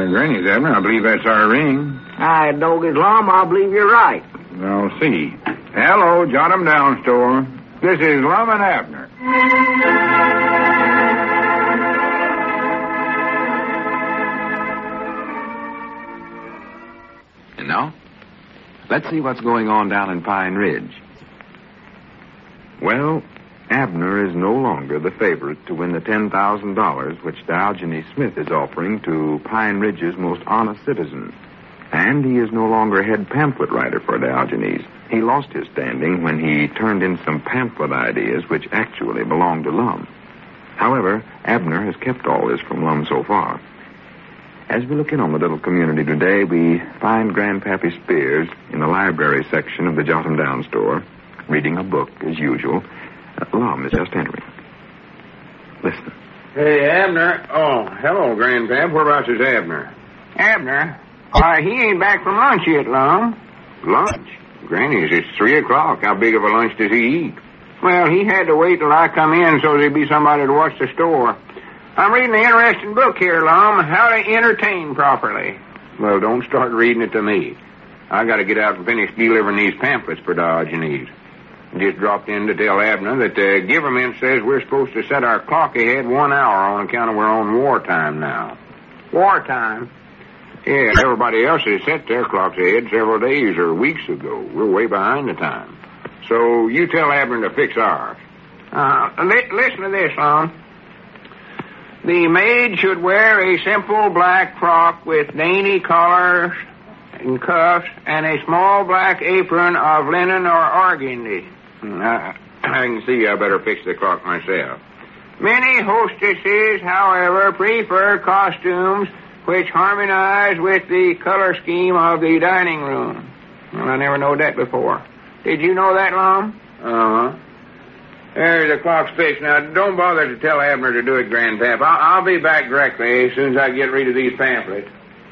Granny's, Abner. I believe that's our ring. I dog his lum. I believe you're right. I'll see. Hello, Jot 'em Down store. This is Lum and Abner. And now, let's see what's going on down in Pine Ridge. Well, Abner is no longer the favorite to win the $10,000 which Diogenes Smith is offering to Pine Ridge's most honest citizen. And he is no longer head pamphlet writer for Diogenes. He lost his standing when he turned in some pamphlet ideas which actually belonged to Lum. However, Abner has kept all this from Lum so far. As we look in on the little community today, we find Grandpappy Spears in the library section of the Jot 'em Down store, reading a book as usual. Lum is just entering. Listen. Hey, Abner. Oh, hello, Grandpap. Whereabouts is Abner? Abner? Why, he ain't back from lunch yet, Lum. Lunch? Granny's, it's 3 o'clock. How big of a lunch does he eat? Well, he had to wait till I come in so there'd be somebody to watch the store. I'm reading an interesting book here, Lum, How to Entertain Properly. Well, don't start reading it to me. I got to get out and finish delivering these pamphlets for Diogenes. Just dropped in to tell Abner that the government says we're supposed to set our clock ahead 1 hour on account of we're on wartime now. Wartime? Yeah, everybody else has set their clocks ahead several days or weeks ago. We're way behind the time. So you tell Abner to fix ours. Listen to this, Lum. The maid should wear a simple black frock with dainty collars and cuffs and a small black apron of linen or organdy. I can see I better fix the clock myself. Many hostesses, however, prefer costumes which harmonize with the color scheme of the dining room. Well, I never knowed that before. Did you know that, Lum? Uh-huh. There's the clock's fixed. Now, don't bother to tell Abner to do it, Grandpap. I'll be back directly as soon as I get rid of these pamphlets.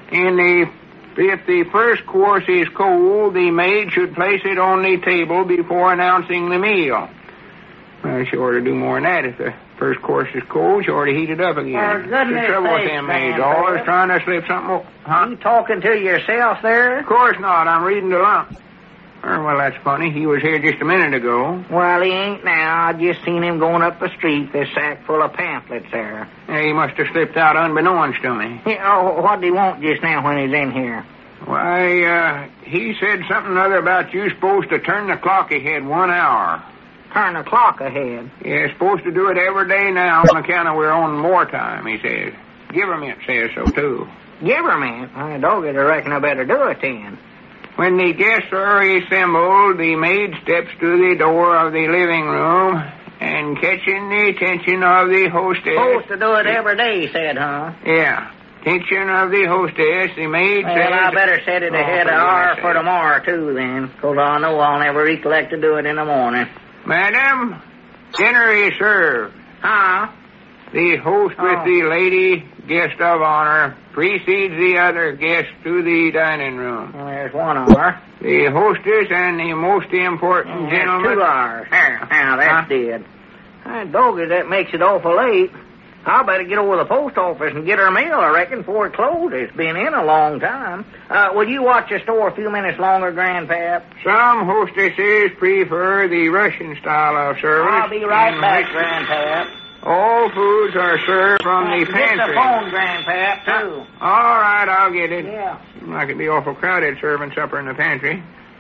If the first course is cold, the maid should place it on the table before announcing the meal. Well, she ought to do more than that. If the first course is cold, she ought to heat it up again. For goodness the trouble with sakes, them maids, man, always Fred. trying to slip something. Huh? You talking to yourself there? Of course not. I'm reading to Lump. Well, that's funny. He was here just a minute ago. Well, he ain't now. I just seen him going up the street, this sack full of pamphlets there. Yeah, he must have slipped out unbeknownst to me. What did he want just now when he's in here? Why, he said something or other about you supposed to turn the clock ahead 1 hour. Turn the clock ahead? Yeah, supposed to do it every day now on account of we're on wartime, he says. Government says so, too. Government? I dog it, I reckon I better do it then. When the guests are assembled, the maid steps to the door of the living room and catching the attention of the hostess... Supposed to do it every day, he said, huh? Yeah. Attention of the hostess, the maid says... Well, I better set it ahead an hour for tomorrow, too, then, 'cause I know I'll never recollect to do it in the morning. Madam, dinner is served. Huh? The host with the lady guest of honor precedes the other guests to the dining room. Well, there's 1 hour. The hostess and the most important gentleman... 2 hours. Now, that's dead. Dog it, that makes it awful late. I better get over to the post office and get her mail, I reckon, before it closes. It's been in a long time. Will you watch the store a few minutes longer, Grandpap? Some hostesses prefer the Russian style of service. I'll be right back, Grandpap. All foods are served from the pantry. Get the phone, Grandpap, too. All right, I'll get it. Yeah. Seems like it'd be awful crowded serving supper in the pantry.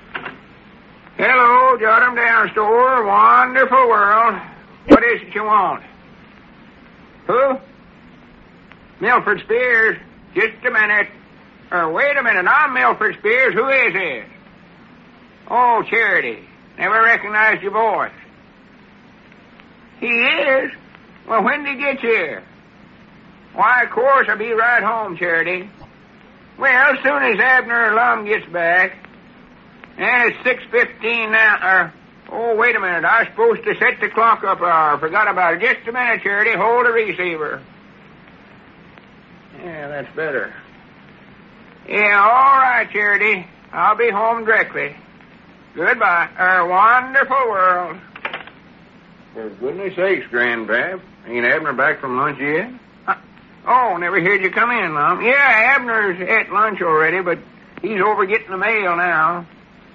Hello, Jot 'em Down store. Wonderful world. What is it you want? Who? Milford Spears. Just a minute. Wait a minute. I'm Milford Spears. Who is it? Oh, Charity. Never recognized your voice. He is? Well, when did he get here? Why, of course, I'll be right home, Charity. Well, as soon as Abner Lum gets back. And it's 6:15 now. Oh, wait a minute. I was supposed to set the clock up an hour. Forgot about it. Just a minute, Charity. Hold the receiver. Yeah, that's better. Yeah, all right, Charity. I'll be home directly. Goodbye. Wonderful world. For goodness sakes, Grandpap. Ain't Abner back from lunch yet? Oh, never heard you come in, Lum. Yeah, Abner's at lunch already, but he's over getting the mail now.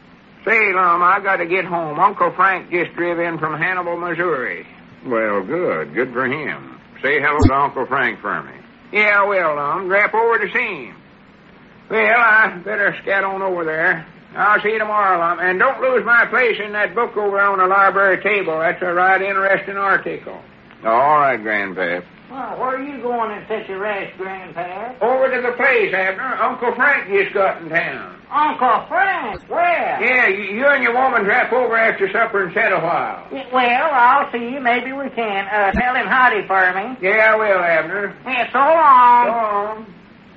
Say, Lum, I got to get home. Uncle Frank just drove in from Hannibal, Missouri. Well, good. Good for him. Say hello to Uncle Frank for me. Yeah, I will, Lum. Drap over to see him. Well, I better scat on over there. I'll see you tomorrow, Lum. And don't lose my place in that book over on the library table. That's a right interesting article. All right, Grandpap. Well, where are you going in such a rush, Grandpa? Over to the place, Abner. Uncle Frank just got in town. Uncle Frank? Where? Yeah, you and your woman drap over after supper and chat a while. Well, I'll see you. Maybe we can. Tell him howdy for me. Yeah, I will, Abner. Yeah, so long. So long.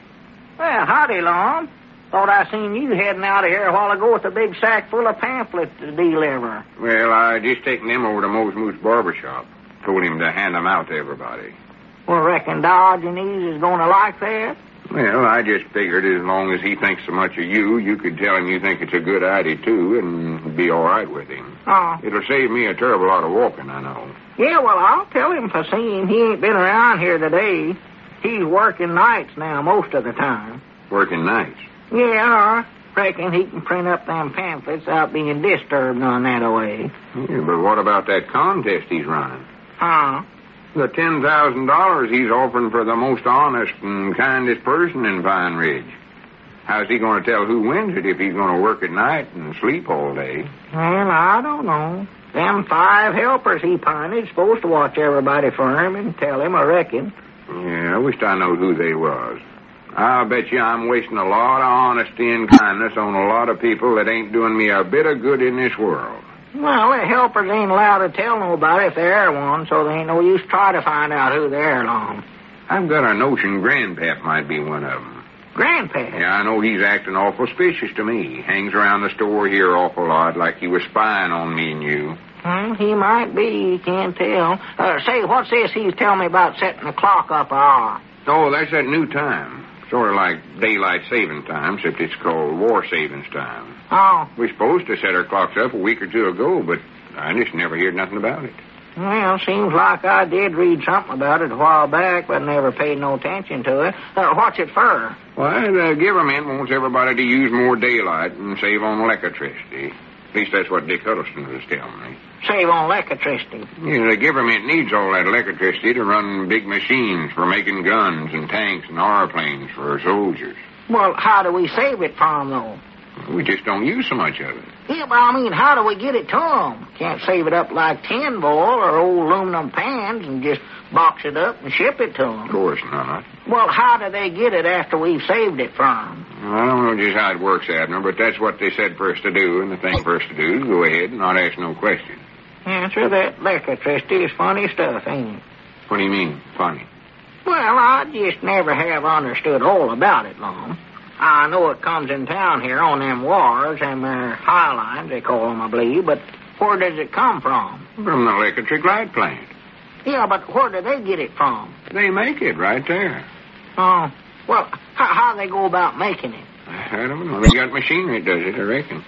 Well, howdy, Lum. Thought I seen you heading out of here a while ago with a big sack full of pamphlets to deliver. Well, I just taken them over to Mose Moose Barber Shop. Told him to hand them out to everybody. Well, reckon Diogenes is going to like that? Well, I just figured as long as he thinks so much of you, you could tell him you think it's a good idea, too, and be all right with him. Oh. It'll save me a terrible lot of walking, I know. Yeah, well, I'll tell him if I see him. He ain't been around here today. He's working nights now most of the time. Working nights? Yeah, I reckon he can print up them pamphlets without being disturbed none that way. Yeah, but what about that contest he's running? Huh? The $10,000 he's offering for the most honest and kindest person in Pine Ridge. How's he going to tell who wins it if he's going to work at night and sleep all day? Well, I don't know. Them 5 helpers he pinted supposed to watch everybody for him and tell him, I reckon. Yeah, I wished I knowed who they was. I'll bet you I'm wasting a lot of honesty and kindness on a lot of people that ain't doing me a bit of good in this world. Well, the helpers ain't allowed to tell nobody if they're one, so there ain't no use try to find out who they're, Lum. I've got a notion Grandpap might be one of them. Grandpa? Yeah, I know he's acting awful suspicious to me. Hangs around the store here awful lot like he was spying on me and you. He might be. Can't tell. Say, what's this he's telling me about setting the clock up an hour? Oh, that's that new time. Sort of like daylight saving time, except it's called war savings time. Oh. We're supposed to set our clocks up a week or two ago, but I just never heard nothing about it. Well, seems like I did read something about it a while back, but never paid no attention to it. What's it for? Well, the government wants everybody to use more daylight and save on electricity. At least that's what Dick Huddleston was telling me. Save on electricity? Yeah, the government needs all that electricity to run big machines for making guns and tanks and airplanes for our soldiers. Well, how do we save it from them, though? We just don't use so much of it. Yeah, but I mean, how do we get it to them? Can't save it up like tin foil or old aluminum pans and just box it up and ship it to them. Of course not. Well, how do they get it after we've saved it from them? I don't know just how it works, Abner, but that's what they said for us to do, and the thing for us to do is go ahead and not ask no questions. Answer that electricity is funny stuff, ain't it? What do you mean, funny? Well, I just never have understood all about it, Lum. I know it comes in town here on them wires, them high lines, they call them, I believe, but where does it come from? From the electric light plant. Yeah, but where do they get it from? They make it right there. Oh, well, how they go about making it? I don't know. They got machinery that does it, I reckon.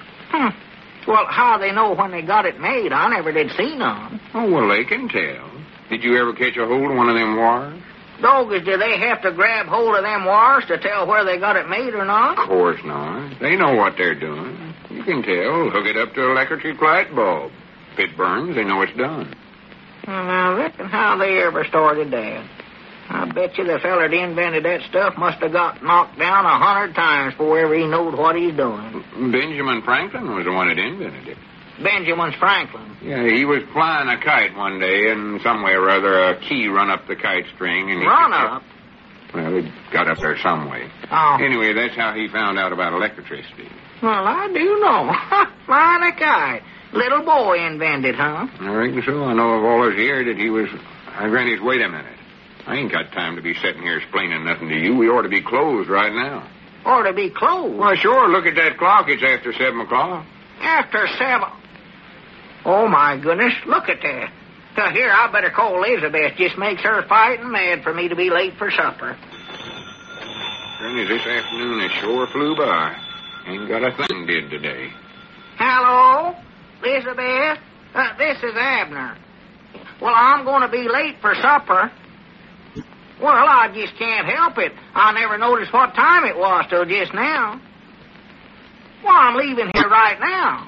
Well, how they know when they got it made? I never did see none. Oh, well, they can tell. Did you ever catch a hold of one of them wires? Doggers, do they have to grab hold of them wires to tell where they got it made or not? Of course not. They know what they're doing. You can tell. Hook it up to an electric light bulb. If it burns, they know it's done. Well, now, I reckon how they ever started that. I bet you the feller that invented that stuff must have got knocked down 100 times before ever he knowed what he's doing. Benjamin Franklin was the one that invented it. Benjamin Franklin? Yeah, he was flying a kite one day, and some way or other a key run up the kite string. And he run up? Well, it got up there some way. Oh. Anyway, that's how he found out about electricity. Well, I do know. Flying a kite. Little boy invented, huh? I reckon so. I know of all us here that he was... Granny, wait a minute. I ain't got time to be sitting here explaining nothing to you. We ought to be closed right now. Ought to be closed? Well, sure. Look at that clock. It's after 7 o'clock. After 7? Oh, my goodness. Look at that. Here, I better call Elizabeth. Just makes her fighting mad for me to be late for supper. Granny, this afternoon it sure flew by. Ain't got a thing did today. Hello? Elizabeth? This is Abner. Well, I'm going to be late for supper. Well, I just can't help it. I never noticed what time it was till just now. Well, I'm leaving here right now.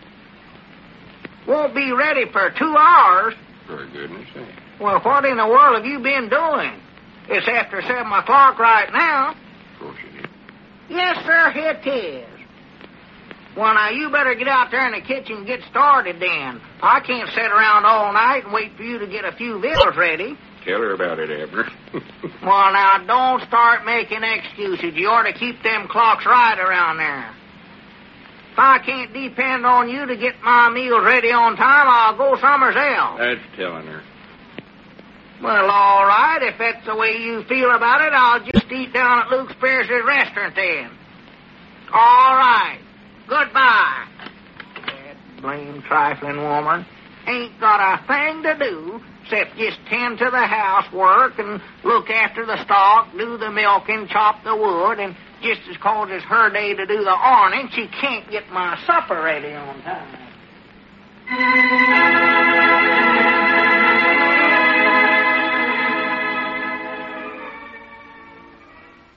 Won't be ready for 2 hours. For goodness sake. Well, what in the world have you been doing? It's after 7 o'clock right now. Of course it is. Yes, sir, it is. Well, now, you better get out there in the kitchen and get started then. I can't sit around all night and wait for you to get a few victuals ready. Tell her about it, Abner. Well, now, don't start making excuses. You ought to keep them clocks right around there. If I can't depend on you to get my meals ready on time, I'll go somewhere else. That's telling her. Well, all right. If that's the way you feel about it, I'll just eat down at Luke Spears' restaurant then. All right. Goodbye. That blame trifling woman ain't got a thing to do except just tend to the housework and look after the stock, do the milking, chop the wood, and just as cause it's her day to do the ironing, she can't get my supper ready on time.